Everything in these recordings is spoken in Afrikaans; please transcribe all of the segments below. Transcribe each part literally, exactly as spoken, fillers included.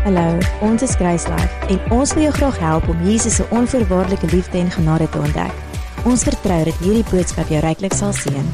Hallo, ons is Grace Life en ons wil jou graag help om Jesus se onvoorwaardelike liefde en genade te ontdek. Ons vertrou dat hierdie boodskap jou ryklik sal seën.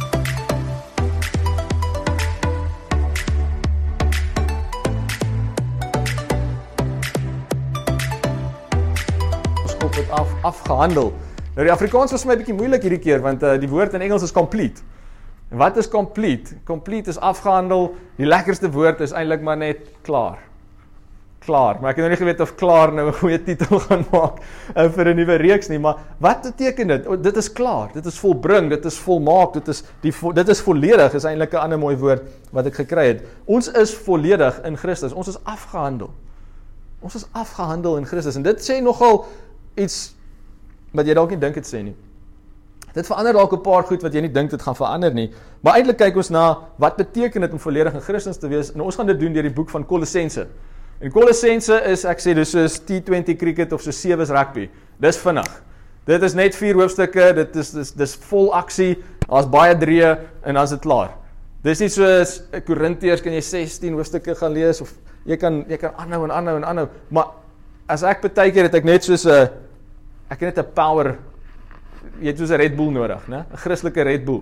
Ons kop het af, afgehandel. Nou die Afrikaans was vir my 'n bietjie moeilik hierdie keer want uh, die woord in Engels is complete. En wat is complete? Complete is afgehandel. Die lekkerste woord is eintlik maar net klaar. Klaar, maar ek het nou nie geweet of klaar nou 'n goeie titel gaan maak uh, vir 'n nuwe reeks nie, maar wat beteken dit? O, dit is klaar, dit is volbring, dit is volmaak, dit is die dit is volledig, is eintlik 'n ander mooi woord wat ek gekry het. Ons is volledig in Christus. Ons is afgehandel. Ons is afgehandel in Christus en dit sê nogal iets wat jy dalk nie dink dit sê nie. Dit verander dalk 'n paar goed wat jy nie dink dit gaan verander nie. Maar eintlik kyk ons na wat beteken dit om volledig in Christus te wees en ons gaan dit doen deur die boek van Kolossense. En Kolossense is, ek sê, dis soos T twinty cricket of so sewe's rugby. Dis vinnig. Dit is net vier hoofstukke, dit is dis, dis vol aksie, daar's baie dreë en dan is dit klaar. Dis nie soos Korintiërs kan jy sestien hoofstukke gaan lees of jy kan jy kan aanhou en aanhou en aanhou, maar as ek baie keer het ek net soos 'n ek het net 'n power jy het soos 'n Red Bull nodig, né? 'n Christelike Red Bull.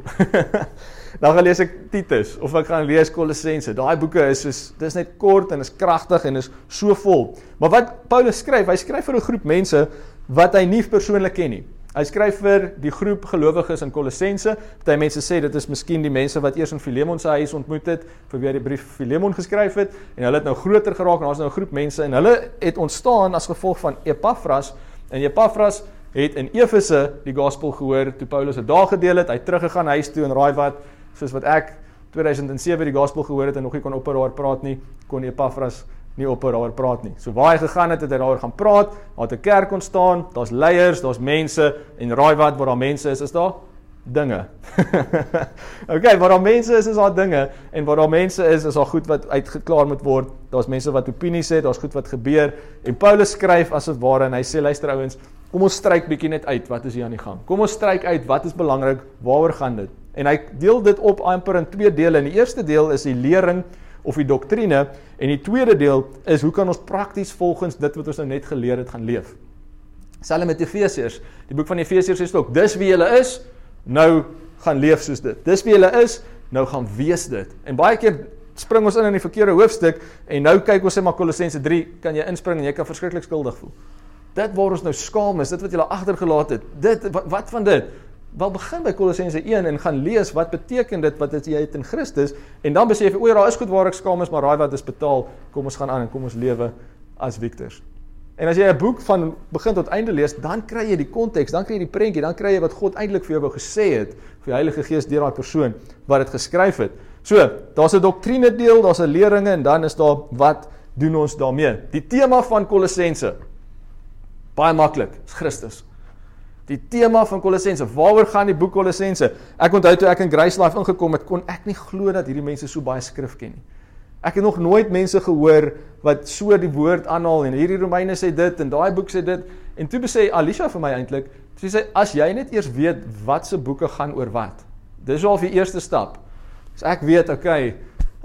Dan gaan lees ek Titus of ek gaan lees Kolossense. Daai boeke is soos dis net kort en is kragtig en is so vol. Maar wat Paulus skryf, hy skryf vir 'n groep mense wat hy nie persoonlik ken nie. Hy skryf vir die groep gelowiges in Kolossense. Party mense sê dit is miskien die mense wat eers in Filemon se huis ontmoet het, vir wie hy die brief Filemon geskryf het en hulle het nou groter geraak en daar's nou 'n groep mense en hulle het ontstaan as gevolg van Epaphras en Epaphras het in Efese die gospel gehoor toe Paulus het daar gedeel het, hy het teruggegaan huis toe en raai wat, soos wat ek tweeduisend sewe die gospel gehoor het en nog nie kon op daaroor praat nie, kon Epaphras nie op daaroor praat nie. So waar hy gegaan het, het hy daaroor gaan praat, daar het 'n kerk ontstaan, daar's leiers, daar's mense en raai wat, waar daar mense is, is daar dinge. Okay, waar daar mense is, is daar dinge en waar daar mense is, is daar goed wat uitgeklaar moet word. Daar's mense wat opinies het, daar's goed wat gebeur en Paulus skryf asof ware en hy sê luister ouens, kom ons stryk bietjie net uit, wat is hier aan die gang? Kom ons stryk uit, wat is belangrik, waaroor gaan dit? En hy deel dit op amper in twee dele. En die eerste deel is die lering of die doktrine en die tweede deel is hoe kan ons prakties volgens dit wat ons nou net geleer het gaan leef. Selfs met Efesiërs, die boek van Efesiërs sê ook, dis wie julle is, nou gaan leef soos dit. Dis wie julle is, nou gaan wees dit. En baie keer spring ons in in die verkeerde hoofstuk en nou kyk ons sê maar Kolossense drie, kan jy inspring en jy kan verskriklik skuldig voel. Dit waar ons nou skaam is, dit wat julle agtergelaat het, dit, wat, wat van dit? Wel begin by Kolossense een en gaan lees wat beteken dit wat dit jy het in Christus en dan besef jy, o ja, daar is goed waar ek skaam is, maar raai wat is betaal, kom ons gaan aan en kom ons lewe as victors. En as jy 'n boek van begin tot einde lees, dan kry jy die konteks, dan kry jy die prentjie, dan kry jy wat God eintlik vir jou wou gesê het, vir die Heilige Gees deur daai persoon wat dit geskryf het. So, daar's 'n doktrine deel, daar's 'n leringe en dan is daar wat doen ons daarmee. Die tema van Kolossense, baie maklik, is Christus. Die tema van Kolossense, waaroor gaan die boek Kolossense? Ek onthou toe ek in Grace Life ingekom het, kon ek nie glo dat hierdie mense so baie skrif ken nie. Ek het nog nooit mense gehoor wat so die woord aanhaal en hierdie Romeine sê dit en daai boek sê dit. En toe sê Alicia vir my eintlik, sy sê as jy net eers weet wat se boeke gaan oor wat. Dis al die eerste stap. As ek weet, okay,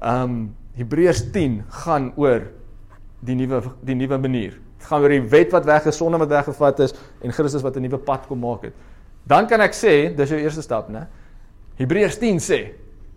um Hebreërs tien gaan oor die nuwe die nuwe manier. Het gaan oor die wet wat weg is, sonde wat weggevat is en Christus wat 'n nuwe pad kom maak het. Dan kan ek sê, dis jou eerste stap, né? Hebreërs tien sê.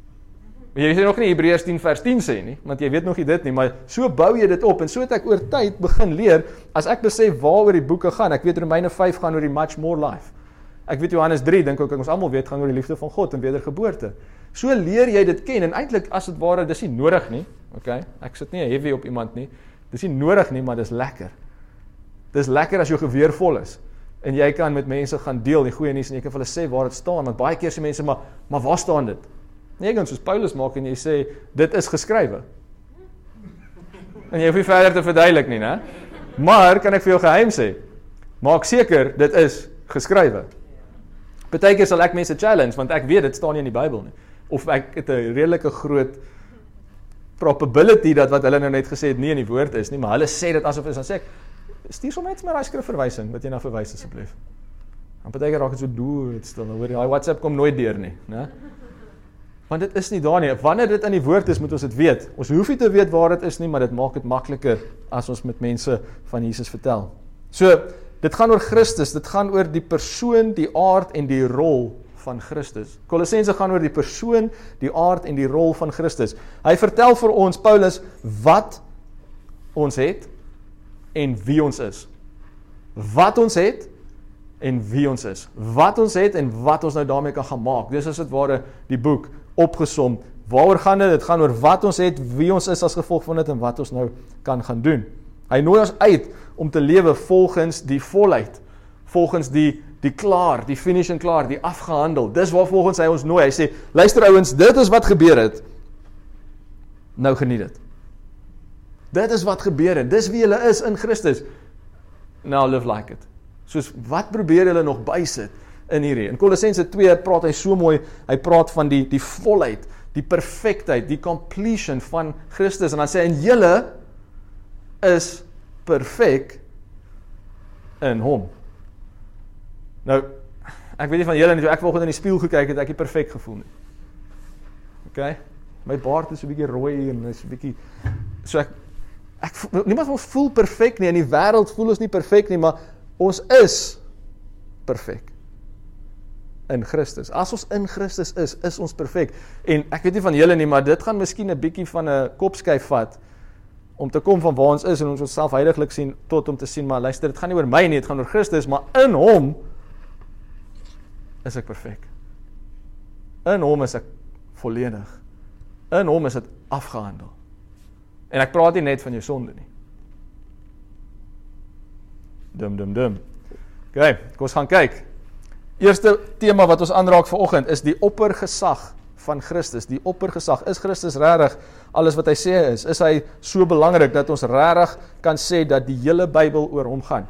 Maar jy sê nog nie Hebreërs tien vers tien sê nie, want jy weet nog nie dit nie, maar so bou jy dit op en so het ek oor tyd begin leer as ek besef waaroor die boeke gaan. Ek weet Romeine vyf gaan oor die much more life. Ek weet Johannes drie, dink ook ons almal weet gaan oor die liefde van God en wedergeboorte. So leer jy dit ken en eintlik as dit ware dis nie nodig nie, okay? Ek sit nie heavy op iemand nie. Dis nie nodig nie, maar dis lekker. Dis lekker as jou geweer vol is en jy kan met mense gaan deel die goeie nuus en jy kan vir hulle sê waar dit staan, want baie keer sê mense maar maar waar staan dit? Nee, jy kan soos Paulus maak en jy sê dit is geskrywe. En jy hoef nie verder te verduidelik nie, né? Maar kan ek vir jou geheim sê, maak seker dit is geskrywe. Partykeer sal ek mense challenge want ek weet dit staan nie in die Bybel nie. Of ek het 'n redelike groot probability dat wat hulle nou net gesê het nie in die woord is nie, maar hulle sê dit asof is dan sê ek stuur sommer net met daai skrifverwysing wat jy na verwys asseblief. Dan partykeer raak dit so doodstil, hoor jy, daai WhatsApp kom nooit deur nie, né? Want dit is nie daar nie. Wanneer dit in die woord is, moet ons dit weet. Ons hoef nie te weet waar dit is nie, maar dit maak dit makliker as ons met mense van Jesus vertel. So, dit gaan oor Christus, dit gaan oor die persoon, die aard en die rol van Christus. Kolossense gaan oor die persoon, die aard en die rol van Christus. Hy vertel vir ons, Paulus, wat ons het en wie ons is. Wat ons het en wie ons is. Wat ons het en wat ons nou daarmee kan gaan maak. Dis as dit ware die boek opgesom. Waaroor gaan dit? Dit gaan oor wat ons het, wie ons is as gevolg van dit en wat ons nou kan gaan doen. Hy nooi ons uit om te lewe volgens die volheid, volgens die die klaar, die finish en klaar, die afgehandel. Dis waar volgens hy ons nooi. Hy sê, luister ouens, dit is wat gebeur het. Nou geniet dit. Dit is wat gebeur het. Dis wie julle is in Christus. Now live like it. Soos, wat probeer julle nog bysit in hierdie? In Kolossense twee praat hy so mooi, hy praat van die, die volheid, die perfektheid, die completion van Christus. En dan sê hy, en julle is perfek in hom. Nou, ek weet nie van julle nie, ek vanoggend in die spieël gekyk het, ek het perfek gevoel nie. Okay? My baard is so 'n bietjie rooi en is 'n bietjie so ek ek niemand van ons voel perfek nie, in die wêreld voel ons nie perfek nie, maar ons is perfek in Christus. As ons in Christus is, is ons perfek. En ek weet nie van julle nie, maar dit gaan miskien 'n bietjie van 'n kopskyf vat om te kom van waar ons is en ons onsself heiliglik sien tot om te sien, maar luister, dit gaan nie oor my nie, dit gaan oor Christus, maar in hom is ek perfek. In hom is ek volledig. In hom is dit afgehandel. En ek praat nie net van jou sonde nie. Dum, dum, dum. Ok, kom ons gaan kyk. Eerste tema wat ons aanraak vanoggend is die oppergesag van Christus. Die oppergesag. Is Christus regtig alles wat hy sê is? Is hy so belangrik dat ons regtig kan sê dat die hele Bybel oor hom gaan?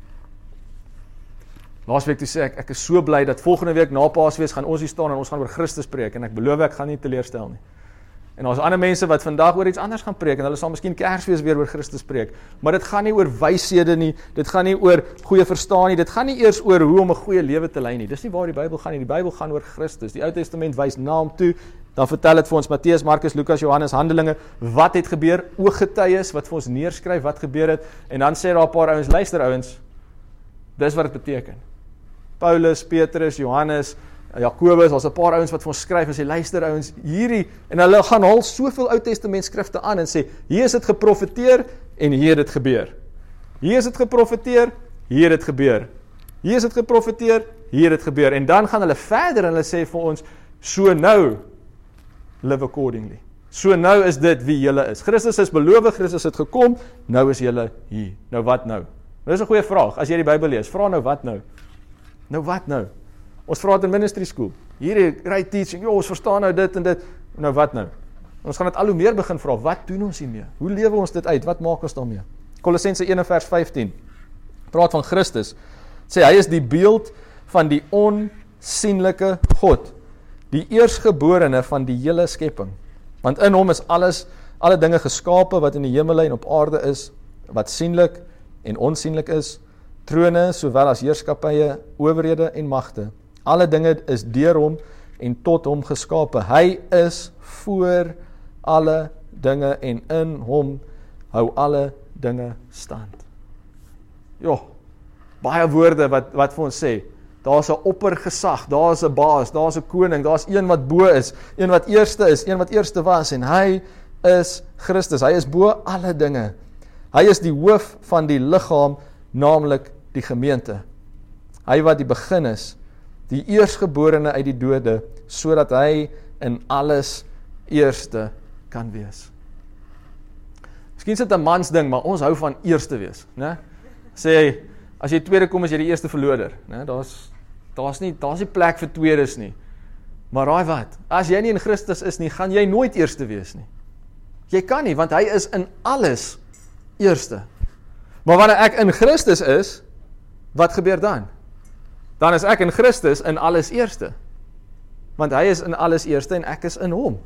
Laasweek toe sê ek, ek is so bly dat volgende week na Paasfees gaan ons hier staan en ons gaan oor Christus preek en ek beloof ek gaan nie teleurstel nie. En ons ander mense wat vandag oor iets anders gaan preek en hulle sal miskien Kersfees weer oor Christus preek. Maar dit gaan nie oor wyshede nie, dit gaan nie oor goeie verstaan nie, dit gaan nie eers oor hoe om 'n goeie lewe te lei nie. Dis nie waar die Bybel gaan nie. Die Bybel gaan oor Christus. Die Ou Testament wys na hom toe. Dan vertel dit vir ons Matteus, Markus, Lukas, Johannes, Handelinge, wat het gebeur, ooggetuies wat vir ons neerskryf wat gebeur het en dan sê daar 'n paar ouens, luister ouens, dis wat dit beteken. Paulus, Petrus, Johannes, Jakobus, daar's 'n paar ouens wat vir ons skryf en sê, luister ouens, hierdie, en hulle gaan haal soveel Ou Testament skrifte aan en sê, hier is dit geprofeteer en hier het dit gebeur. Hier is dit geprofeteer, hier het dit gebeur. Hier is dit geprofeteer, hier het dit gebeur. En dan gaan hulle verder en hulle sê vir ons, so nou, live accordingly. So nou is dit wie julle is. Christus is beloof, Christus het gekom, nou is julle hier. Nou wat nou? Nou is 'n goeie vraag, as jy die Bybel lees, vra nou wat nou? Nou wat nou? Ons vra dit in ministry school. Hierdie right teaching, jo, ons verstaan nou dit en dit. Nou wat nou? Ons gaan dit al hoe meer begin vra, wat doen ons hiermee? Hoe lewe ons dit uit? Wat maak ons daarmee? Kolossense een vers vyftien. Praat van Christus. Sê hy is die beeld van die onsienlike God, die eersgeborene van die hele skepping. Want in hom is alles, alle dinge geskape wat in die hemele en op aarde is, wat sienlik en onsienlik is, trone sowel as heerskappye, owerhede en magte. Alle dinge is deur hom en tot hom geskape. Hy is voor alle dinge en in hom hou alle dinge stand. Jo, baie woorde wat wat vir ons sê. Daar's 'n oppergesag, daar's 'n baas, daar's 'n koning, daar's een wat bo is, een wat eerste is, een wat eerste was en hy is Christus. Hy is bo alle dinge. Hy is die hoof van die liggaam, naamlik die gemeente. Hy wat die begin is, die eersgeborene uit die dode, sodat hy in alles eerste kan wees. Miskien sit 'n mans ding, maar ons hou van eerste wees, né? Sê hy, as jy tweede kom, is jy die eerste verloder, né? Daar's daar's nie daar's nie plek vir tweedes nie. Maar raai wat? As jy nie in Christus is nie, gaan jy nooit eerste wees nie. Jy kan nie, want hy is in alles eerste. Maar wanneer ek in Christus is, wat gebeur dan? Dan is ek in Christus in alles eerste. Want hy is in alles eerste en ek is in hom.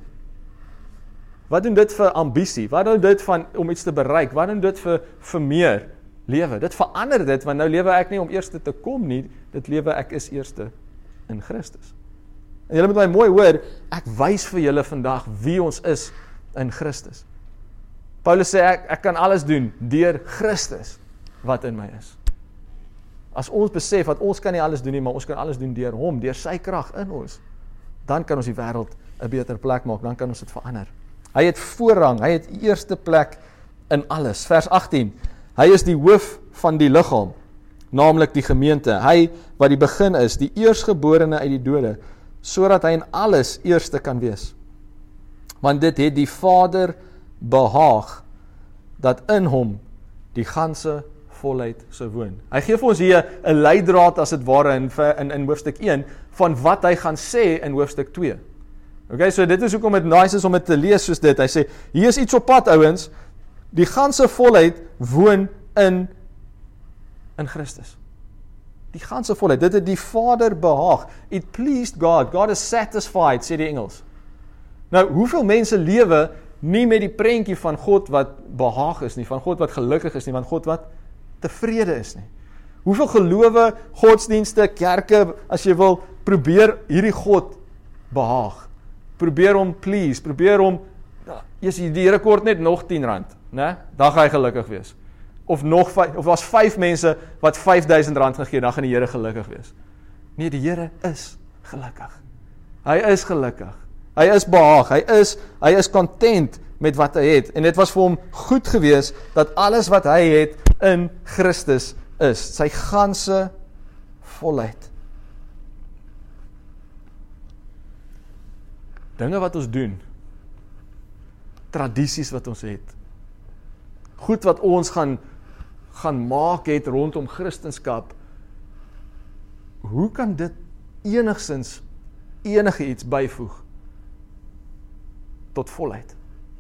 Wat doen dit vir ambisie? Wat doen dit van om iets te bereik? Wat doen dit vir, vir meer lewe? Dit verander dit, want nou lewe ek nie om eerste te kom nie, dit lewe ek is eerste in Christus. En julle moet my mooi hoor, ek wys vir julle vandag wie ons is in Christus. Paulus sê, ek, ek kan alles doen deur Christus wat in my is. As ons besef dat ons kan nie alles doen nie, maar ons kan alles doen deur hom, deur sy krag in ons, dan kan ons die wêreld 'n beter plek maak, dan kan ons dit verander. Hy het voorrang, hy het eerste plek in alles. Vers agttien, hy is die hoof van die liggaam, naamlik die gemeente, hy wat die begin is, die eerstgeborene uit die dode, sodat hy in alles eerste kan wees. Want dit het die Vader behaag, dat in hom die ganse volheid sou woon. Hy gee vir ons hier 'n leidraad as dit ware in, in, in hoofstuk een, van wat hy gaan sê in hoofstuk twee. Okay, so dit is hoekom dit nice is om dit te lees soos dit. Hy sê, hier is iets op pad ouens, die ganse volheid woon in, in Christus. Die ganse volheid, dit het die Vader behaag. It pleased God, God is satisfied, sê die Engels. Nou, hoeveel mense lewe nie met die prentjie van God wat behaag is nie, van God wat gelukkig is nie, van God wat tevrede is nie. Hoeveel gelowe, godsdienste, kerke, as jy wil, probeer hierdie God behaag. Probeer hom please, probeer hom, jy sê, die Here kort net nog tien rand, né? Dan gaan hy gelukkig wees. Of nog vyf, of was vyf mense wat vyf duisend rand gegee, dan gaan die Here gelukkig wees. Nee, die Here is gelukkig. Hy is gelukkig. Hy is behaag, hy is, hy is content met wat hy het. En dit was vir hom goed gewees, dat alles wat hy het in Christus is. Sy ganse volheid. Dinge wat ons doen, tradisies wat ons het, goed wat ons gaan, gaan maak het rondom Christendom, hoe kan dit enigstens enige iets byvoeg tot volheid?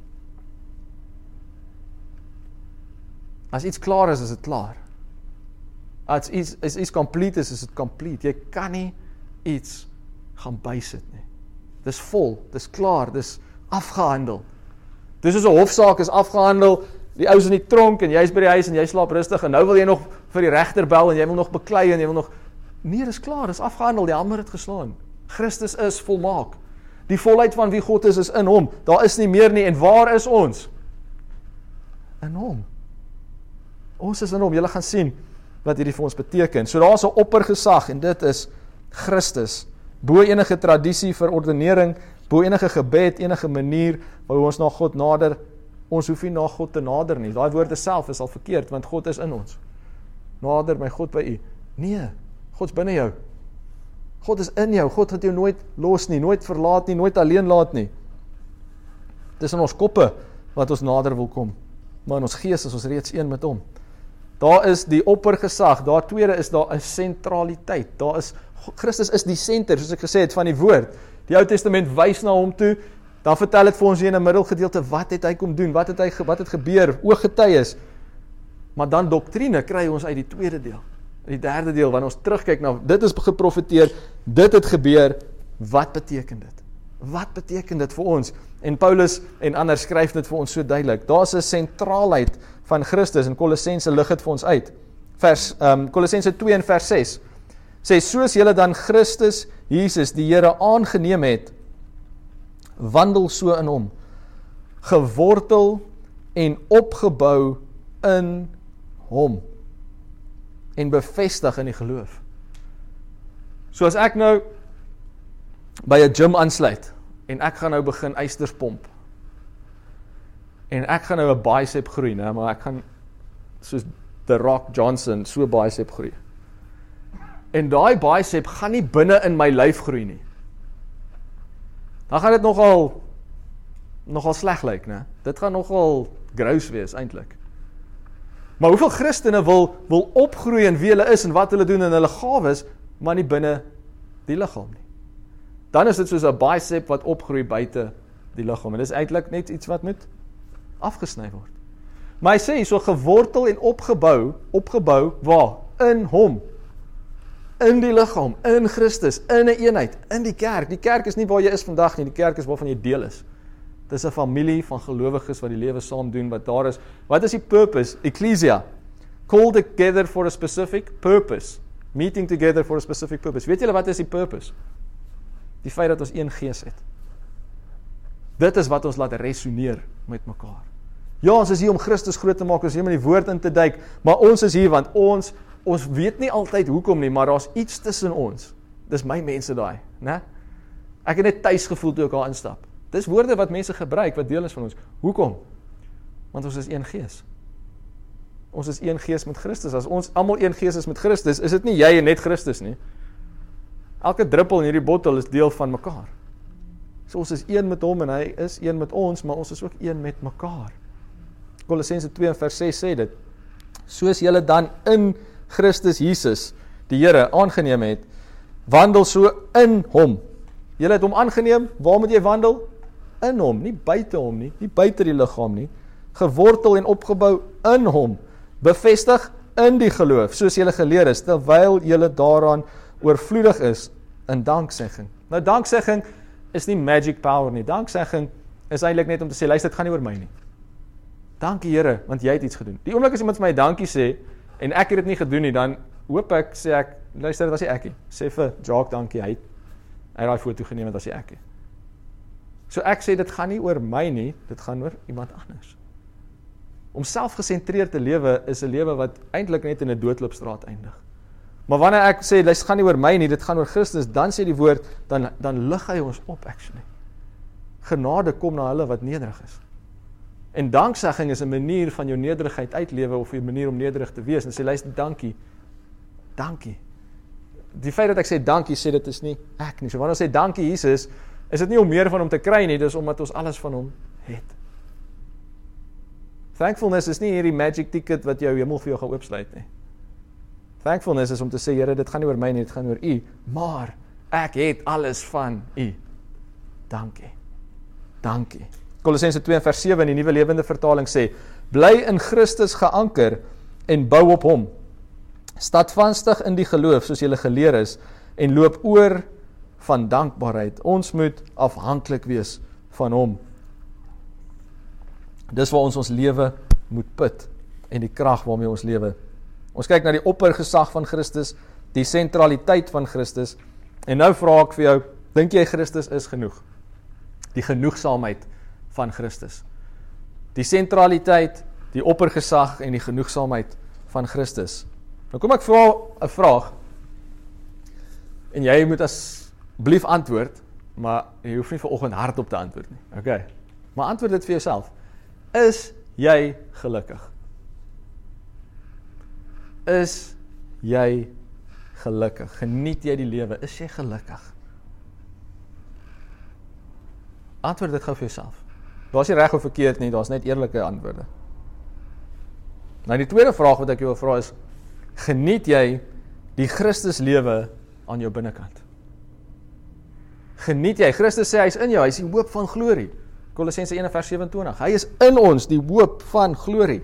As iets klaar is, is dit klaar. As iets, as iets complete is, is dit complete. Jy kan nie iets gaan bysit nie. Dis vol, dis klaar, dis afgehandel. Dis soos 'n hofsaak is afgehandel, die ou is in die tronk en jy's by die huis en jy slaap rustig en nou wil jy nog vir die regter bel en jy wil nog beklei en jy wil nog... Nee, dis klaar, dis afgehandel, die hamer het geslaan. Christus is volmaak. Die volheid van wie God is, is in hom. Daar is nie meer nie. En waar is ons? In hom. Ons is in hom. Julle gaan sien wat hierdie vir ons beteken. So daar is 'n oppergesag en dit is Christus. Bo enige tradisie, verordenering, bo enige gebed, enige manier waar ons na God nader, ons hoef nie na God te nader nie. Daai woorde self is al verkeerd, want God is in ons. Nader my God by u. Nee, God is binne jou. God is in jou. God het jou nooit los nie, nooit verlaat nie, nooit alleen laat nie. Dis in ons koppe wat ons nader wil kom. Maar in ons gees is ons reeds een met hom. Daar is die oppergesag, daar tweede is daar 'n sentraliteit. Daar is Christus is die senter, soos ek gesê het, van die woord. Die Ou Testament wys na hom toe, dan vertel dit vir ons hier in 'n middelgedeelte, wat het hy kom doen, wat het hy wat het gebeur, ooggetuies. Maar dan doktrine kry ons uit die tweede deel. Die derde deel, wanneer ons terugkyk na, dit is geprofeteer, dit het gebeur, wat beteken dit? Wat beteken dit vir ons? En Paulus en ander skryf dit vir ons so duidelik. Daar's 'n sentraalheid van Christus, en Kolossense lig dit vir ons uit. Vers, um, Kolossense twee en vers ses, sê, soos julle dan Christus, Jesus, die Here aangeneem het, wandel so in hom, gewortel en opgebou in hom, en bevestig in die geloof. So as ek nou by 'n gym aansluit, en ek gaan nou begin eisters pomp, en ek gaan nou 'n bicep groei, né, maar ek gaan, soos The Rock Johnson, so bicep groei. En daai bicep gaan nie binne in my lyf groei nie. Dan gaan dit nogal, nogal sleg lyk, né? Dit gaan nogal grous wees, eintlik. Maar hoeveel Christene wil, wil opgroei in wie hulle is en wat hulle doen in hulle gawes, maar nie binne die liggaam nie. Dan is dit soos 'n bicep wat opgroei buite die liggaam. En dis eintlik net iets wat moet afgesny word. Maar hy sê, so gewortel en opgebou, opgebou, waar? In hom. In die liggaam, in Christus, in 'n eenheid, in die kerk. Die kerk is nie waar jy is vandag nie, die kerk is waarvan jy deel is. Dit is 'n familie van gelowiges wat die lewe saam doen, wat daar is. Wat is die purpose? Ecclesia. Called together for a specific purpose. Meeting together for a specific purpose. Weet julle wat is die purpose? Die feit dat ons een gees het. Dit is wat ons laat resoneer met mekaar. Ja, ons is hier om Christus groot te maak, ons is hier om in die woord in te duik, maar ons is hier, want ons, ons weet nie altyd hoekom nie, maar daar's iets tussen ons. Dis my mense daai, né? Ek het net tuis gevoel toe ek daar instap. Dis woorde wat mense gebruik, wat deel is van ons. Hoekom? Want ons is een gees. Ons is een gees met Christus. As ons almal een gees is met Christus, is dit nie jy en net Christus nie. Elke druppel in hierdie bottel is deel van mekaar. So ons is een met hom en hy is een met ons, maar ons is ook een met mekaar. Kolossense twee vers ses sê dit. Soos julle dan in Christus Jesus, die Here, aangeneem het, wandel so in hom. Julle het hom aangeneem, waar moet jy wandel? In hom, nie buite hom nie, nie buite die liggaam nie. Gewortel en opgebou in hom, bevestig in die geloof, soos julle geleer is, terwyl julle daaraan oorvloedig is in danksegging. Nou danksegging is nie magic power nie. Danksegging is eintlik net om te sê, luister, dit gaan nie oor my nie. Dankie Here, want jy het iets gedoen. Die oomblik as iemand vir my dankie sê en ek het dit nie gedoen nie, dan hoop ek sê ek, luister, dit was nie ek nie. Sê vir Jacques dankie, hy het hy het daai foto geneem, dit was nie ek nie. So ek sê dit gaan nie oor my nie, dit gaan oor iemand anders. Om selfgesentreerd te lewe is 'n lewe wat eintlik net in 'n doodloopstraat eindig. Maar wanneer ek sê, dit gaan nie oor my nie, dit gaan oor Christus, dan sê die woord, dan, dan lig hy ons op, actually. Genade kom na hulle wat nederig is. En danksegging is 'n manier van jou nederigheid uitlewe, of 'n manier om nederig te wees, en sê, luister, dankie, dankie. Die feit dat ek sê dankie, sê dit is nie ek nie. So wanneer ons sê dankie Jesus, is dit nie om meer van hom te kry nie, dis omdat ons alles van hom het. Thankfulness is nie hierdie magic ticket wat jou hemel vir jou gaan oopsluit nie. Thankfulness is om te sê, Here, dit gaan nie oor my nie, dit gaan oor U, maar ek het alles van U. Dankie. Dankie. Kolossense twee vers sewe in die Nuwe Lewende Vertaling sê, bly in Christus geanker en bou op hom. Standvastig in die geloof soos julle geleer is en loop oor van dankbaarheid. Ons moet afhanklik wees van hom. Dis waar ons ons lewe moet put en die krag waarmee ons lewe. Ons kyk na die oppergesag van Christus, die sentraliteit van Christus, en nou vra ek vir jou, dink jy Christus is genoeg? Die genoegsaamheid van Christus. Die sentraliteit, die oppergesag en die genoegsaamheid van Christus. Nou kom ek vra 'n vraag, en jy moet asseblief antwoord, maar jy hoef nie vanoggend hardop te antwoord nie. Okay. Maar antwoord dit vir jouself. Is jy gelukkig? Is jy gelukkig? Geniet jy die lewe? Is jy gelukkig? Antwoord dit gou vir jouself. Daar's nie reg of verkeerd nie, daar's net eerlike antwoorde. Nou die tweede vraag wat ek jou wil vra is, geniet jy die Christus lewe aan jou binnekant? Geniet jy? Christus sê hy is in jou, hy is die hoop van glorie. Kolossense een vers sewe-en-twintig. Hy is in ons, die hoop van glorie.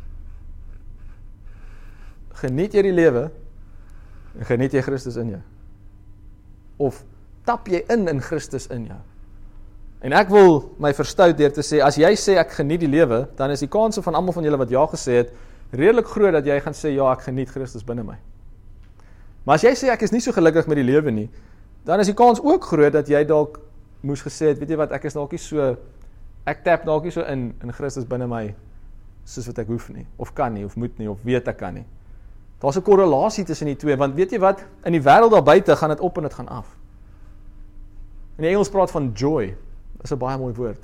Geniet jy die lewe, en geniet jy Christus in jou? Of tap jy in in Christus in jou? En ek wil my verstout deur te sê, as jy sê ek geniet die lewe, dan is die kanse van almal van julle wat ja gesê het, redelik groot dat jy gaan sê, ja, ek geniet Christus binne my. Maar as jy sê ek is nie so gelukkig met die lewe nie, dan is die kans ook groot dat jy dalk moes gesê het, weet jy wat, ek is dalk nie so, ek tap dalk nie so in, in Christus binne my, soos wat ek hoef nie, of kan nie, of moet nie, of weet ek kan nie. Daar's 'n korrelasie tussen die twee, want weet jy wat, in die wêreld daar buite gaan dit op en dit gaan af. In die Engels praat van joy, dat is 'n baie mooi woord.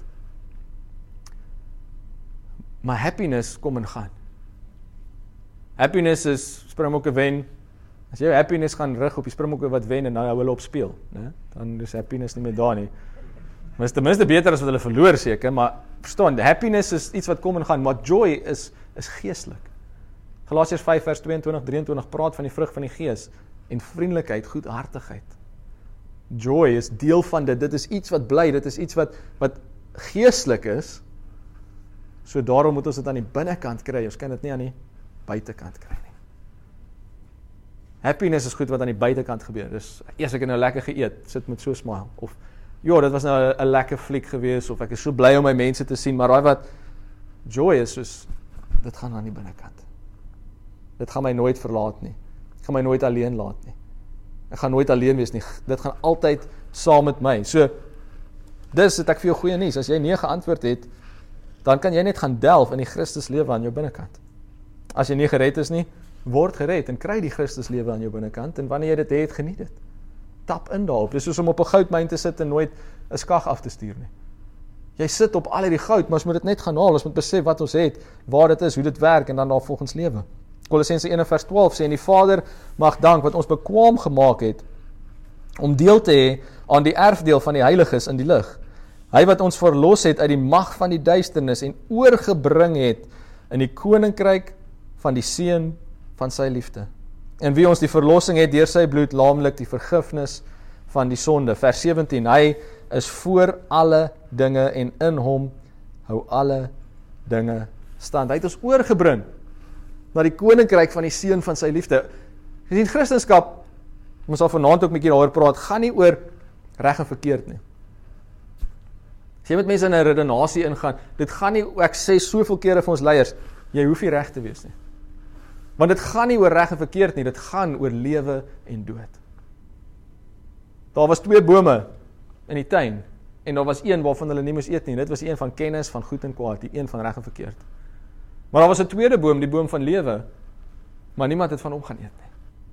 Maar happiness kom en gaan. Happiness is springbokke wen. As jy happiness gaan rig op die springbokke wat wen en nou hou hulle op speel, né? Dan is happiness nie meer daar nie. Maar is ten minste beter as wat hulle verloor seker, maar verstaan, happiness is iets wat kom en gaan, maar joy is is geestelik. Galasiërs vyf vers twee-en-twintig drie-en-twintig praat van die vrug van die gees en vriendelikheid, goedhartigheid. Joy is deel van dit. Dit is iets wat bly, dit is iets wat wat geestelik is. So daarom moet ons dit aan die binnekant kry. Ons kan dit nie aan die buitekant kry nie. Happiness is goed wat aan die buitekant gebeur. Dis eers ek het nou lekker geëet, sit met so 'n smile, of ja, dit was nou 'n lekker fliek gewees, of ek is so bly om my mense te sien, maar daai wat joy is, soos dit gaan aan die binnekant. Dit gaan my nooit verlaat nie. Dit gaan my nooit alleen laat nie. Ek gaan nooit alleen wees nie. Dit gaan altyd saam met my. So, dis het ek vir jou goeie nuus. As jy nee geantwoord het, dan kan jy net gaan delf in die Christuslewe aan jou binnekant. As jy nie gered is nie, word gered en kry die Christuslewe aan jou binnekant, en wanneer jy dit het, geniet dit. Tap in daarop. Dis soos om op 'n goudmyn te sit en nooit 'n skag af te stuur nie. Jy sit op al hierdie goud, maar ons moet dit net gaan haal, ons moet besef wat ons het, waar dit is, hoe dit werk, en dan daar volgens lewe. Kolossense een vers twaalf sê, en die Vader mag dank wat ons bekwaam gemaak het, om deel te hê aan die erfdeel van die heiliges in die lig. Hy wat ons verlos het uit die mag van die duisternis en oorgebring het in die koninkryk van die Seun van sy liefde. En wie ons die verlossing het deur sy bloed, naamlik die vergifnis van die sonde. Vers sewentien, hy is voor alle dinge en in hom hou alle dinge stand. Hy het ons oorgebring na die koninkryk van die Seun van sy liefde. Die Christendom, ons sal vanaand ook 'n bietjie daaroor praat, gaan nie oor reg en verkeerd nie. As jy met mense in 'n redenasie ingaan, dit gaan nie, ek sê soveel kere vir ons leiers, jy hoef nie reg te wees nie. Want dit gaan nie oor reg en verkeerd nie, dit gaan oor lewe en dood. Daar was twee bome in die tuin, en daar was een waarvan hulle nie moes eet nie, dit was die een van kennis van goed en kwaad, die een van reg en verkeerd. Maar daar was 'n tweede boom, die boom van lewe, maar niemand het van hom gaan eet nie.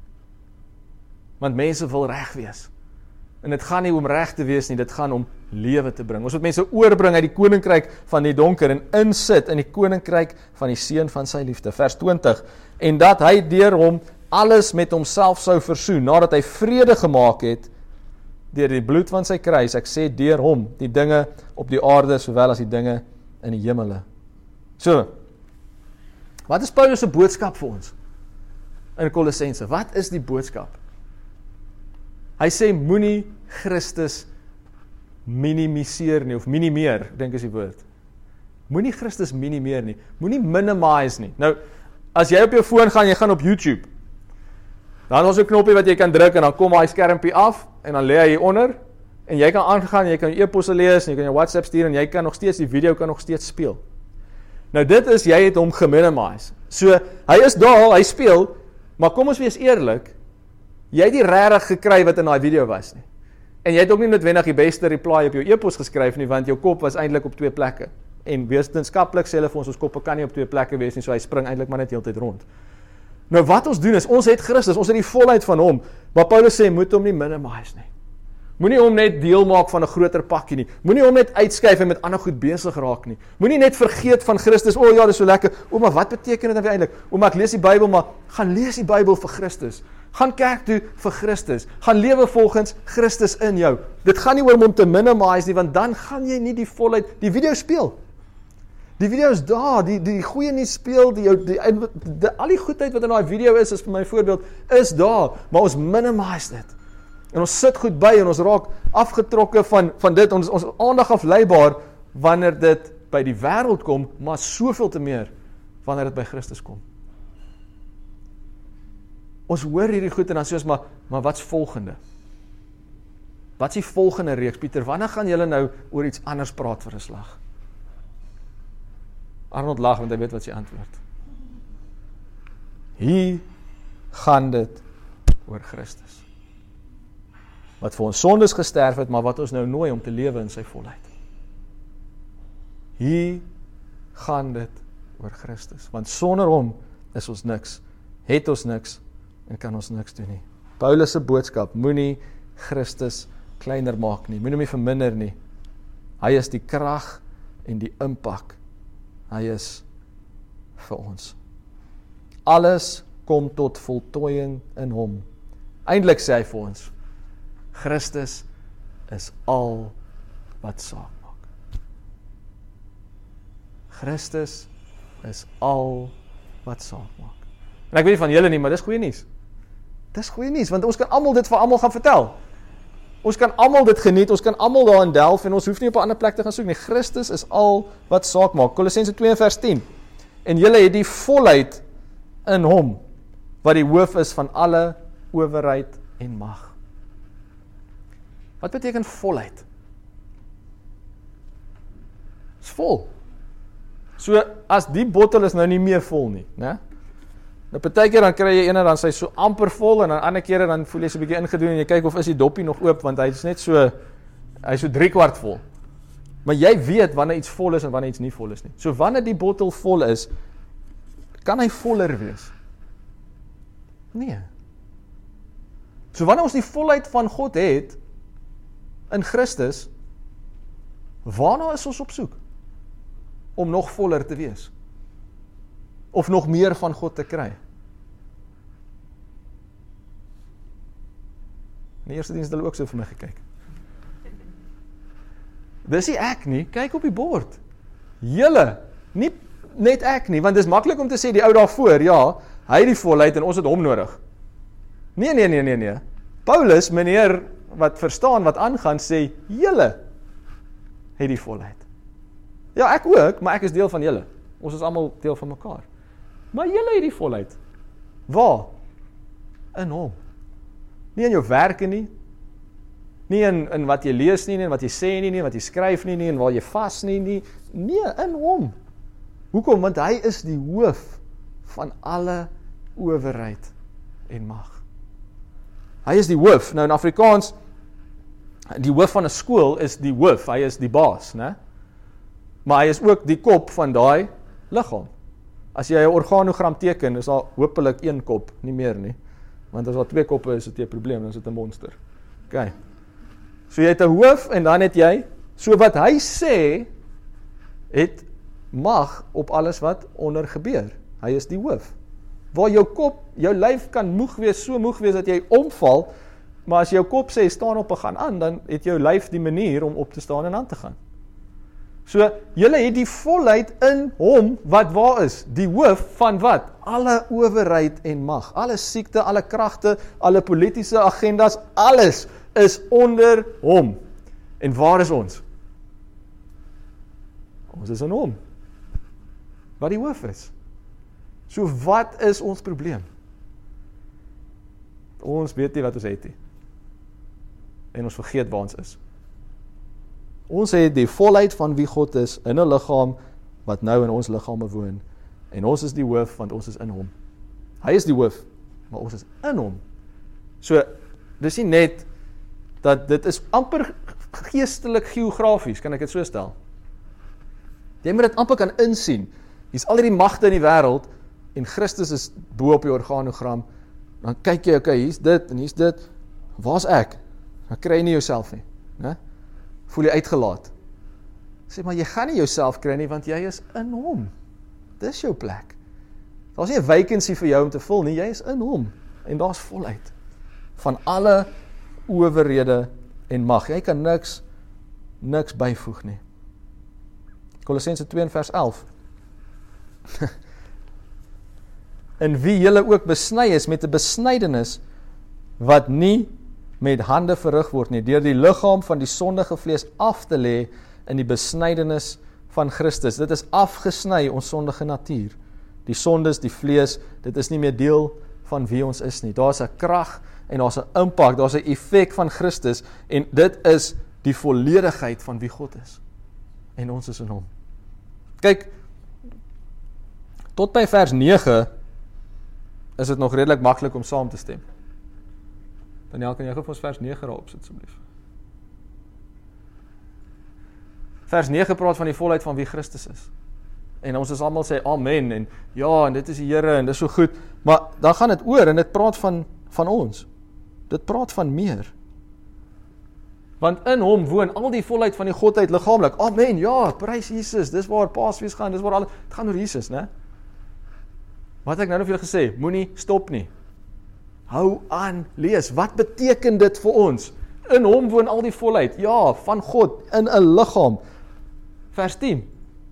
Want mense wil reg wees. En dit gaan nie om reg te wees nie, dit gaan om lewe te bring. Ons moet mense oorbring uit die koninkryk van die donker en insit in die koninkryk van die Seun van sy liefde. Vers twintig, en dat hy deur hom alles met homself sou versoen, nadat hy vrede gemaak het, deur die bloed van sy kruis, ek sê deur hom, die dinge op die aarde, sowel as die dinge in die hemele. So, wat is Paulus se boodskap vir ons in Kolossense? Wat is die boodskap? Hy sê, moenie Christus minimiseer nie, of minimeer, dink is die woord. Moenie Christus minimeer nie, moenie minimize nie. Nou, as jy op jou foon gaan, jy gaan op YouTube, dan is 'n knoppie wat jy kan druk, en dan kom hy skermpie af, en dan lê hy hier onder, en jy kan aangaan, jy kan jou e-posse lees, en jy kan jou WhatsApp stuur, en jy kan nog steeds, die video kan nog steeds speel. Nou dit is, jy het hom geminimize. So, hy is daar, hy speel, maar kom ons wees eerlik, jy het nie regtig gekry wat in daai video was nie. En jy het ook nie noodwendig die beste reply op jou e-pos geskryf nie, want jou kop was eintlik op twee plekke. En wetenskaplik sê hulle vir ons, ons koppe kan nie op twee plekke wees nie, so hy spring eintlik maar net heeltyd rond. Nou wat ons doen is, ons het Christus, ons het die volheid van hom, maar Paulus sê, moet hom nie minimize nie. Moenie hom net deel maak van 'n groter pakkie nie. Moenie hom net uitskuif en met ander goed besig raak nie. Moenie net vergeet van Christus. O ja, dis so lekker. O, maar wat beteken dit nou eintlik? O, maar ek lees die Bybel, maar gaan lees die Bybel vir Christus. Gaan kerk toe vir Christus. Gaan lewe volgens Christus in jou. Dit gaan nie oor om hom te minimize nie, want dan gaan jy nie die volheid, die video speel. Die video is daar, die die goeie nuus speel, die, die, die, die al die goedheid wat in daai video is, is vir my voorbeeld, is daar, maar ons minimize dit. En ons sit goed by en ons raak afgetrokke van van dit, ons ons aandag afleibaar wanneer dit by die wêreld kom, maar soveel te meer wanneer dit by Christus kom. Ons hoor hierdie goed en dan sê ons maar, maar wat's volgende? Wat's die volgende reeks, Pieter? Wanneer gaan julle nou oor iets anders praat vir 'n slag? Arnold lag want hy weet wat sy antwoord. Hier gaan dit oor Christus. Wat vir ons sondes gesterf het, maar wat ons nou nooi om te lewe in sy volheid. Hier gaan dit oor Christus. Want sonder hom is ons niks, het ons niks en kan ons niks doen nie. Paulus se boodskap, moenie Christus kleiner maak nie, moenie hom nie verminder nie. Hy is die krag en die impak. Hy is vir ons. Alles kom tot voltooiing in hom. Eindelik sê hy vir ons, Christus is al wat saak maak. Christus is al wat saak maak. En ek weet nie van julle nie, maar dis goeie nuus. Dis goeie nuus, want ons kan almal dit vir almal gaan vertel. Ons kan almal dit geniet, ons kan almal daarin delf en ons hoef nie op 'n ander plek te gaan soek nie. Christus is al wat saak maak. Kolossense twee vers tien. En julle het die volheid in hom wat die hoof is van alle owerheid en mag. Wat beteken volheid? Is vol. So as die bottel is nou nie meer vol nie, né? Nou partykeer dan kry jy een en dan sy so amper vol en dan ander kere dan voel jy so 'n bietjie ingedoen en jy kyk of is die doppie nog oop want hy is net so hy is so drie kwart vol. Maar jy weet wanneer iets vol is en wanneer iets nie vol is nie. So wanneer die bottel vol is, kan hy voller wees? Nee. So wanneer ons die volheid van God het in Christus, waarna is ons op soek? Om nog voller te wees? Of nog meer van God te kry? In die eerste diens het hulle ook so vir my gekyk. Dis nie ek nie, kyk op die bord. Julle, nie net ek nie, want dit is maklik om te sê die ou daarvoor, ja, hy het die volheid en ons het hom nodig. Nee, nee, nee, nee, nee. Paulus, meneer wat verstaan wat aangaan, sê, julle het die volheid. Ja, ek ook, maar ek is deel van julle. Ons is almal deel van mekaar. Maar julle het die volheid. Waar? In hom. Nie in jou werke nie, nie in, in wat jy lees nie, nie in wat jy sê nie, nie in wat jy skryf nie, nie in waar jy vas nie, nie, nee, in hom. Hoekom? Want hy is die hoof van alle owerheid en mag. Hy is die hoof. Nou in Afrikaans, die hoof van 'n skool is die hoof, hy is die baas, né? Maar hy is ook die kop van daai liggaam. As jy 'n organogram teken, is daar hopelik een kop, nie meer nie. Want as daar twee koppe is, is dit 'n probleem, dan is dit 'n monster. OK. So jy het 'n hoof en dan het jy, so wat hy sê, het mag op alles wat onder gebeur. Hy is die hoof. Waar jou kop, jou lyf kan moeg wees, so moeg wees dat jy omval, maar as jou kop sê, staan op en gaan aan, dan het jou lyf die manier om op te staan en aan te gaan. So, julle het die volheid in hom, wat waar is, die hoof van wat? Alle owerheid en mag, alle siekte, alle kragte, alle politiese agendas, alles is onder hom. En waar is ons? Ons is in hom. Wat die hoof is. So wat is ons probleem? Ons weet nie wat ons het nie. En ons vergeet waar ons is. Ons het die volheid van wie God is in 'n liggaam wat nou in ons liggame woon. En ons is die hoof want ons is in hom. Hy is die hoof, maar ons is in hom. So, dis nie net dat dit is amper geestelik geografies, kan ek dit so stel. Jy moet dit amper kan insien. Hier's al die magte in die wêreld en Christus is bo op die organogram. Dan kyk jy, okay, hier's dit en hier's dit. Waar's ek? Dan kry jy nie jouself nie, né? Voel jy uitgelaat. Sê maar jy gaan nie jouself kry nie want jy is in hom. Dis jou plek. Daar's nie 'n vacancy vir jou om te vul nie, jy is in hom en daar's volheid van alle owerhede en mag. Jy kan niks niks byvoeg nie. Kolossense twee en vers elf. In wie julle ook besny is met 'n besnydenis wat nie met hande verrig word nie, deur die liggaam van die sondige vlees af te lê in die besnydenis van Christus. Dit is afgesny, ons sondige natuur. Die sondes, die vlees, dit is nie meer deel van wie ons is nie. Daar's 'n krag en daar's 'n impak, daar's 'n effek van Christus en dit is die volledigheid van wie God is. En ons is in hom. Kyk, tot by vers nege is dit nog redelik maklik om saam te stem. Daniel, kan jy gou vir ons vers nege daar opsit asseblief? Vers nege praat van die volheid van wie Christus is. En ons is almal sê amen en ja, en dit is die Here en dit is so goed, maar dan gaan dit oor en dit praat van van ons. Dit praat van meer. Want in hom woon al die volheid van die Godheid liggaamlik. Amen, ja, prys Jesus, dis waar Paasfees gaan, dis waar al, het gaan oor Jesus, né? Wat het ek nou nog vir julle gesê? Moenie stop nie. Hou aan, lees, wat beteken dit vir ons? In hom woon al die volheid, ja, van God, in 'n liggaam. Vers tien.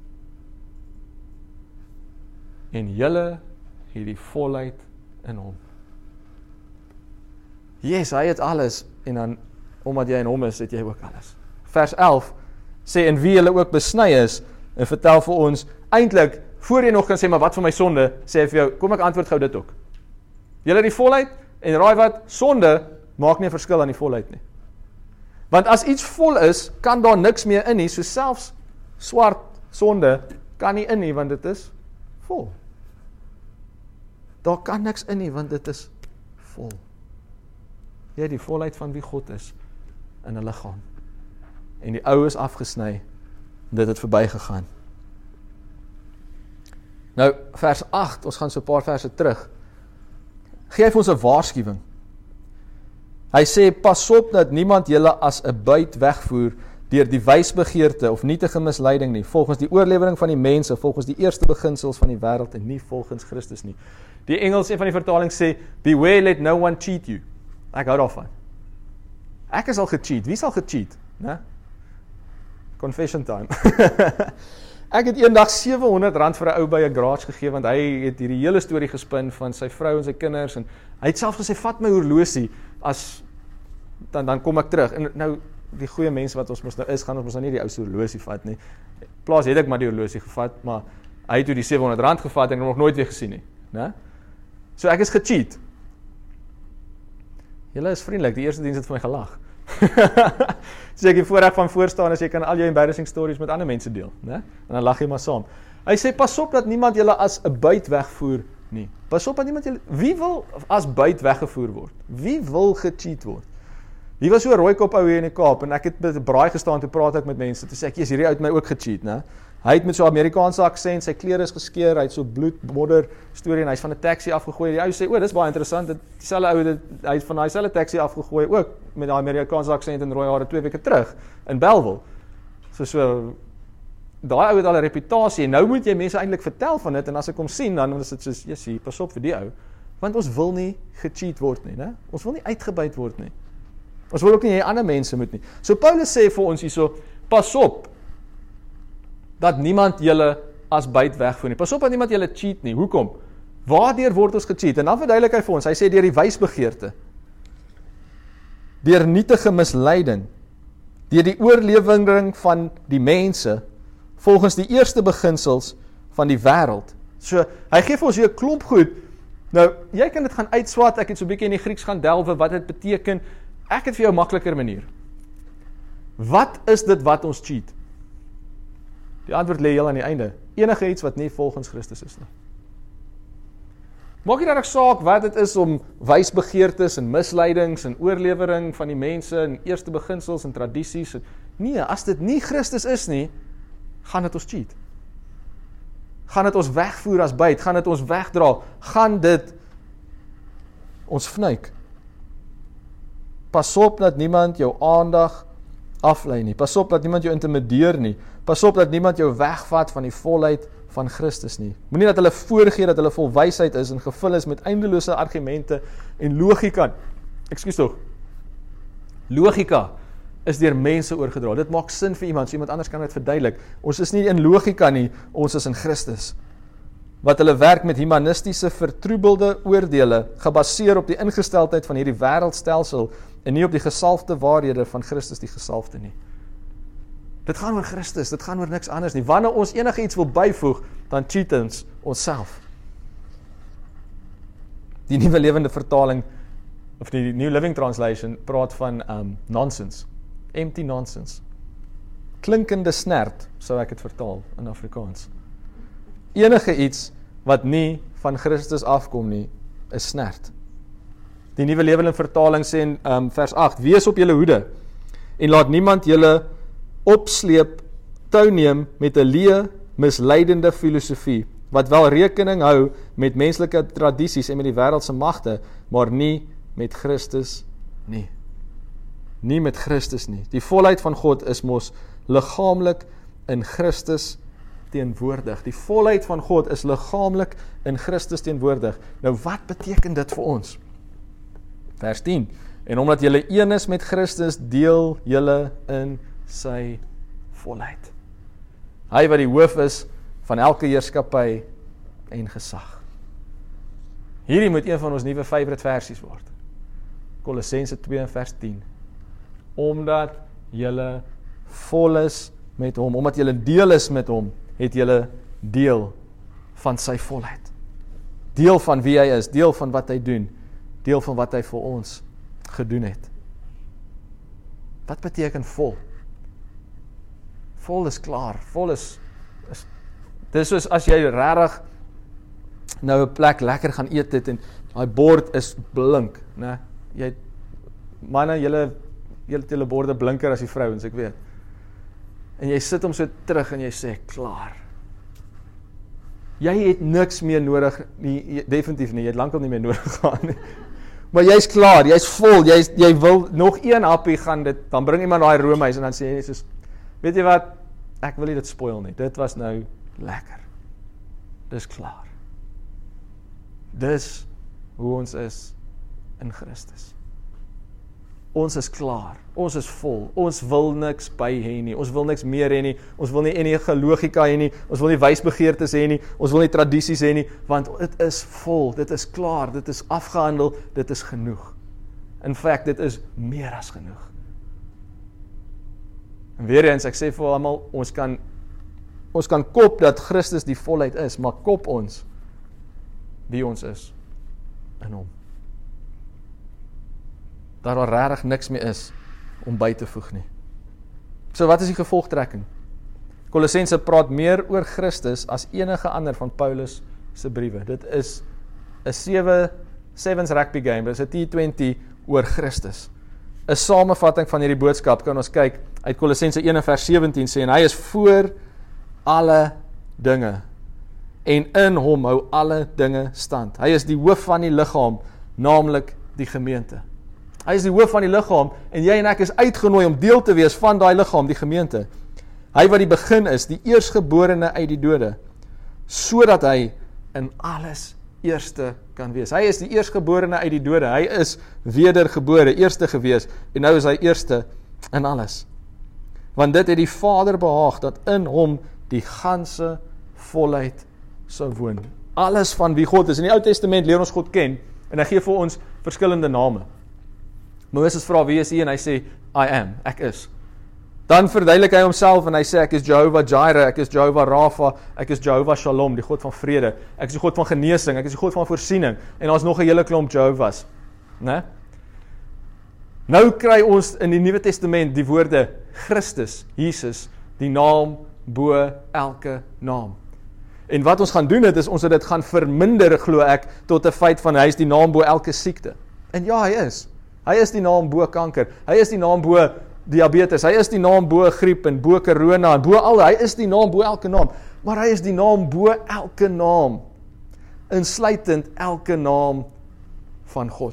En julle het die volheid in hom. Yes, hy het alles, en dan, omdat jy in hom is, het jy ook alles. Vers elf, sê, en wie julle ook besny is, en vertel vir ons, eintlik, voor jy nog kan sê, maar wat van my sonde, sê hy vir jou, kom ek antwoord gou dit ook. Julle die volheid, en raai wat, sonde, maak nie 'n verskil aan die volheid nie. Want as iets vol is, kan daar niks meer in nie, so selfs swart sonde, kan nie in nie, want dit is vol. daar kan niks in nie, want dit is vol. Jy het die volheid van wie God is in 'n liggaam. En die ou is afgesny, dit het verby gegaan. Nou, vers agt, ons gaan so 'n paar verse terug, gee hy vir ons 'n waarskuwing. Hy sê, pas op dat niemand julle as 'n buit wegvoer deur die wysbegeerte of nietige misleiding nie, volgens die oorlewering van die mense, volgens die eerste beginsels van die wêreld en nie volgens Christus nie. Die Engels, een van die vertalings sê, beware let no one cheat you. Ek hou daarvan. Ek is al gecheat. Wie is al gecheat? Ne? Confession time. Ek het eendag sewe honderd rand vir 'n ou by 'n garage gegee, want hy het hierdie hele storie gespin van sy vrou en sy kinders, en hy het self gesê, vat my horlosie, as, dan, dan kom ek terug. En nou, die goeie mense wat ons mos nou is, gaan ons mos nou nie die ou se horlosie vat nie. Plaas het ek maar die horlosie gevat, maar hy het toe die sewe honderd rand gevat en nog nooit weer gesien nie. Ne? So ek is gecheat. Julle is vriendelik, die eerste diens het vir my gelag. So ek die voorreg van voorstaan, as jy kan al jou embarrassing stories met ander mense deel, né? En dan lag jy maar saam. Hy sê, pas op dat niemand julle as 'n buit wegvoer nie. Pas op dat niemand julle, wie wil as buit weggevoer word? Wie wil gecheat word? Hier was so 'n rooikop ou hier in die Kaap, en ek het met 'n braai gestaan, toe praat ek met mense, toe sê ek, yes, hierdie ou het my ook gecheat, né? Hy het met so 'n Amerikaanse aksent, sy klere is geskeur, hy het so bloed, modder storie, en hy's van 'n taxi afgegooi. Die ou sê, o, dis baie interessant, dit dieselfde ou, dit, hy het van daai selfde taxi afgegooi, ook met daai Amerikaanse aksent en rooi hare twee weke terug, in Bellville. So, so, daai ou het al 'n reputasie, en nou moet jy mense eintlik vertel van dit, en as ek hom sien, dan is dit soos, jessie, pas op vir die ou, want ons wil nie gecheat word nie, né? Ons wil nie uitgebuit word nie. Ons wil ook nie hê ander mense moet nie. So Paulus sê vir ons hierso, pas op, dat niemand julle as buit wegvoer nie. Pas op dat niemand julle cheat nie. Hoekom? Waardeur word ons gecheat? En dan verduidelik hy vir ons, hy sê deur die wysbegeerte, deur nietige misleiding, deur die oorlewering van die mense, volgens die eerste beginsels van die wêreld. So, hy gee vir ons hier 'n klomp goed. Nou, jy kan dit gaan uitswat, ek het so 'n bietjie in die Grieks gaan delwe, wat dit beteken. Ek het vir jou 'n makliker manier. Wat is dit wat ons cheat? Die antwoord lê heel aan die einde. Enige iets wat nie volgens Christus is nie. Maak nie dat ek saak wat dit is om wysbegeertes en misleidings en oorlewering van die mense en eerste beginsels en tradisies. Nee, as dit nie Christus is nie, gaan dit ons cheat. Gaan dit ons wegvoer as buit, gaan dit ons wegdra, gaan dit ons vnuik. Pas op dat niemand jou aandag aflei nie. Pas op dat niemand jou intimideer nie. Pas op dat niemand jou wegvat van die volheid van Christus nie. Moenie dat hulle voorgee dat hulle vol wysheid is en gevul is met eindelose argumente en logika. Ekskuus tog. Logika is deur mense oorgedra. Dit maak sin vir iemand, so iemand anders kan dit verduidelik. Ons is nie in logika nie, ons is in Christus. Wat hulle werk met humanistiese vertroebelde oordeele, gebaseer op die ingesteldheid van hierdie wêreldstelsel en nie op die gesalfde waarhede van Christus die gesalfde nie. Dit gaan oor Christus, dit gaan oor niks anders nie. Wanneer ons enige iets wil byvoeg, dan cheat ons onsself. Die Nuwe Lewende Vertaling, of die New Living Translation, praat van um, nonsense, empty nonsense. Klinkende snert, sou ek het vertaal in Afrikaans. Enige iets wat nie van Christus afkom nie, is snert. Die Nuwe Lewende Vertaling sê in um, vers agt, wees op julle hoede, en laat niemand julle opsleep, tou neem met 'n leë, misleidende filosofie, wat wel rekening hou met menslike tradisies en met die wêreldse magte, maar nie met Christus nie. Nie met Christus nie. Die volheid van God is mos liggaamlik in Christus teenwoordig. Die volheid van God is liggaamlik in Christus teenwoordig. Nou wat beteken dit vir ons? Vers tien. En omdat julle een is met Christus, deel julle in sy volheid. Hy wat die hoof is van elke heerskappy en gesag. Hierdie moet een van ons nuwe favorite versies word. Kolossense twee vers tien. Omdat julle vol is met hom, omdat julle deel is met hom, het julle deel van sy volheid. Deel van wie hy is, deel van wat hy doen, deel van wat hy vir ons gedoen het. Wat beteken vol? Vol is klaar, vol is, is dis soos as jy regtig nou 'n plek lekker gaan eet het en daai bord is blink, né? Jy manne, julle julle het julle borde blinker as die vrouens, ek weet. En jy sit hom so terug en jy sê, klaar. Jy het niks meer nodig, nie, definitief nie, jy het lankal nie meer nodig gehad nie. Maar jy's klaar, jy's vol, jy's, jy wil nog een happie gaan dit, dan bring iemand daai roomys en dan sê jy, soos, weet jy wat, ek wil nie dit spoil nie, dit was nou lekker. Dis klaar. Dis hoe ons is in Christus. Ons is klaar, ons is vol, ons wil niks by hê nie, ons wil niks meer hê nie, ons wil nie enige logika hê nie, ons wil nie wysbegeertes hê nie, ons wil nie tradisies hê nie, want dit is vol, dit is klaar, dit is afgehandel, dit is genoeg. In feite, dit is meer as genoeg. En weer eens, ek sê vir almal, ons kan, ons kan kop dat Christus die volheid is, maar kop ons wie ons is in hom. Dat daar regtig niks meer is om by te voeg nie. So wat is die gevolgtrekking? Kolossense praat meer oor Christus as enige ander van Paulus se briewe. Dit is 'n sewe sevens rugby game, dit is 'n T twinty oor Christus. 'n Samevatting van hierdie boodskap kan ons kyk uit Kolossense een vers sewentien sê, en hy is voor alle dinge, en in hom hou alle dinge stand. Hy is die hoof van die liggaam, naamlik die gemeente. Hy is die hoof van die liggaam, en jy en ek is uitgenooi om deel te wees van daai liggaam, die gemeente. Hy wat die begin is, die eersgeborene uit die dode, sodat hy in alles eerste kan wees. Hy is die eersgeborene uit die dode, hy is wedergebore, eerste gewees, en nou is hy eerste in alles. Want dit het die Vader behaag, dat in hom die ganse volheid sou woon. Alles van wie God is. In die Ou Testament leer ons God ken, en hy gee vir ons verskillende name. Moses vra, wie is hy? En hy sê, I am, ek is. Dan verduidelik hy homself en hy sê, ek is Jehovah Jireh, ek is Jehovah Rapha, ek is Jehovah Shalom, die God van vrede, ek is die God van genesing, ek is die God van voorsiening, en daar's nog 'n hele klomp Jehovahs, né? Nou kry ons in die Nuwe Testament die woorde Christus, Jesus, die naam bo elke naam. En wat ons gaan doen het, is ons het dit gaan verminder, glo ek, tot 'n feit van, hy is die naam bo elke siekte. En ja, hy is. Hy is die naam bo kanker, hy is die naam bo diabetes, hy is die naam bo griep en bo corona en bo al, hy is die naam bo elke naam, maar hy is die naam bo elke naam, insluitend elke naam van God.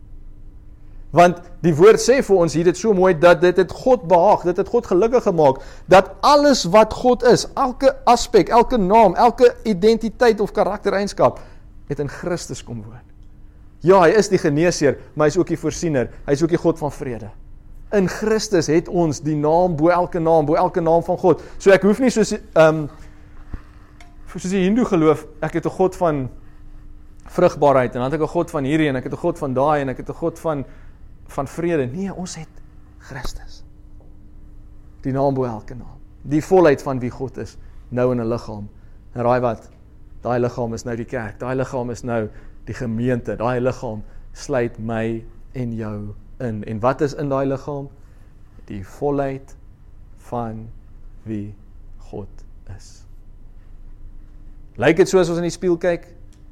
Want die woord sê vir ons hier dit so mooi, dat dit het God behaag, dit het God gelukkig gemaak, dat alles wat God is, elke aspek, elke naam, elke identiteit of karaktereienskap, het in Christus kom woon. Ja, hy is die geneesheer, maar hy is ook die voorsiener, hy is ook die God van vrede. In Christus het ons die naam bo elke naam, bo elke naam van God. So ek hoef nie soos, um, soos die Hindoe geloof, ek het 'n God van vrugbaarheid, en dan het ek 'n God van hierdie, en ek het 'n God van daai, en ek het 'n God van, van vrede. Nee, ons het Christus. Die naam bo elke naam. Die volheid van wie God is, nou in 'n liggaam. En raai wat? Daai liggaam is nou die kerk, daai liggaam is nou die gemeente, daai liggaam sluit my en jou in. En wat is in daai liggaam? Die volheid van wie God is. Lyk dit so as ons in die spieël kyk?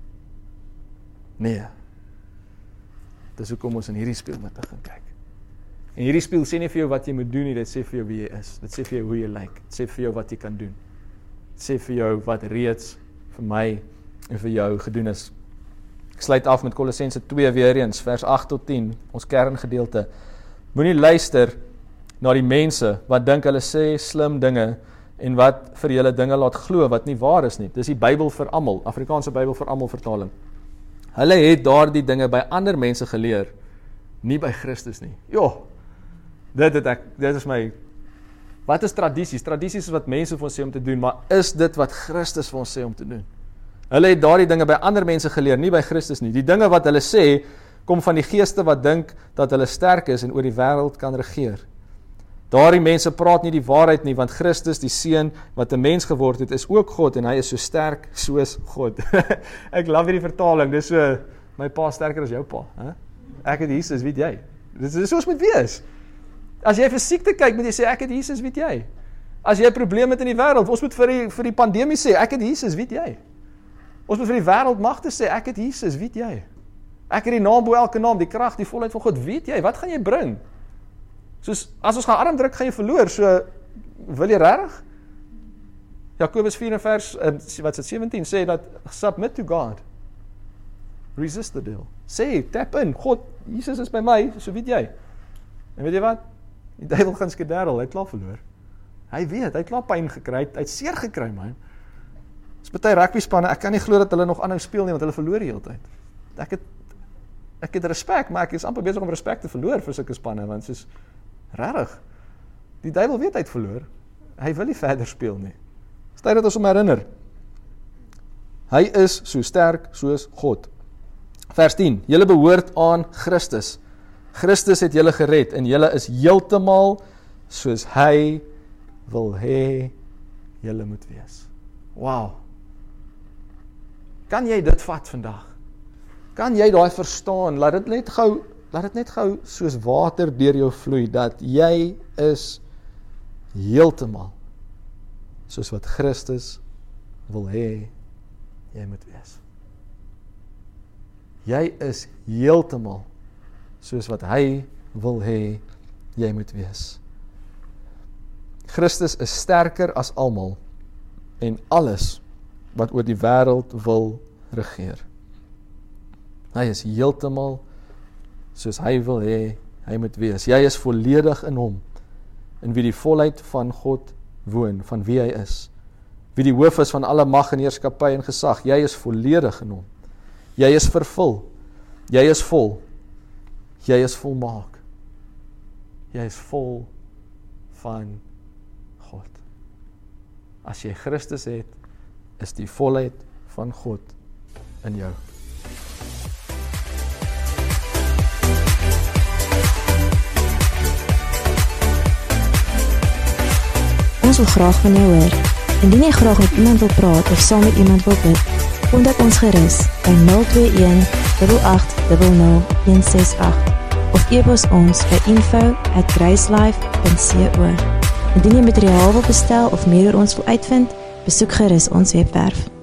Nee. Dis hoekom ons in hierdie spieël moet begin kyk. En hierdie spieël sê nie vir jou wat jy moet doen nie, dit sê vir jou wie jy is. Dit sê vir jou hoe jy lyk. Dit sê vir jou wat jy kan doen. Dit sê vir jou wat reeds vir my en vir jou gedoen is. Ek sluit af met Kolossense twee weer eens, vers agt tot tien, ons kerngedeelte. Moenie luister na die mense wat dink hulle sê slim dinge en wat vir julle dinge laat glo wat nie waar is nie. Dis die Bybel vir almal, Afrikaanse Bybel vir almal vertaling. Hulle het daardie dinge by ander mense geleer, nie by Christus nie. Jo, dit het ek, dit is my, wat is tradisies? Tradisies is wat mense vir ons sê om te doen, maar is dit wat Christus vir ons sê om te doen? Hulle het daardie dinge by ander mense geleer, nie by Christus nie. Die dinge wat hulle sê, kom van die geeste wat dink dat hulle sterk is en oor die wêreld kan regeer. Daardie mense praat nie die waarheid nie, want Christus, die Seun wat 'n mens geword het, is ook God en hy is so sterk soos God. Ek love hierdie vertaling, dis so, my pa sterker as jou pa. Hè? Ek het Jesus, weet jy. Dis is soos moet wees. As jy vir siekte kyk, moet jy sê, ek het Jesus, weet jy. As jy 'n probleem het in die wêreld, ons moet vir die, vir die pandemie sê, ek het Jesus, weet jy. Ons moet vir die wêreld magte sê, ek het Jesus, weet jy? Ek het die naam bo elke naam, die krag, die volheid van God, weet jy, wat gaan jy bring? Soos, as ons gaan arm druk, gaan jy verloor, so, wil jy regtig? Jakobus vier en vers, wat is het, sewentien, sê dat, submit to God, resist the devil, sê, tap in, God, Jesus is by my, so weet jy, en weet jy wat, die duivel gaan skedaddel, hy het klaar verloor, hy weet, hy het klaar pyn gekry, hy het seer gekry, man, is baie rugby spanne, ek kan nie glo dat hulle nog aanhou speel nie, want hulle verloor die hele tyd, ek het, ek het respek, maar ek is amper besig om respek te verloor vir sulke spanne, want soos, regtig, die duivel weet hy het verloor, hy wil nie verder speel nie, is tyd dat ons hom herinner, hy is so sterk soos God. Vers tien, julle behoort aan Christus, Christus het julle gered, en julle is heeltemal soos hy wil hê julle moet wees. Wow, kan jy dit vat vandag? Kan jy daai verstaan, laat dit net gou, laat dit net gou soos water deur jou vloei, dat jy is heeltemal soos wat Christus wil hê jy moet wees. Jy is heeltemal soos wat hy wil hê jy moet wees. Christus is sterker as almal en alles wat oor die wêreld wil regeer. Hy is heeltemal soos hy wil hê hy moet wees. Jy is volledig in hom, in wie die volheid van God woon, van wie hy is. Wie die hoof is van alle mag en heerskappy en gesag. Jy is volledig in hom. Jy is vervul. Jy is vol. Jy is volmaak. Jy is vol van God. As jy Christus het, is die volheid van God in jou. Ons wil graag van jou hoor. Indien jy graag met iemand wil praat of saam met iemand wil bid, kontak ons gerus by nul twee een, agt agt nul nul, een ses agt of e-pos ons by info at gracelife dot co. Indien jy materiaal wil bestel of meer oor ons wil uitvind, besoek gerus ons webwerf.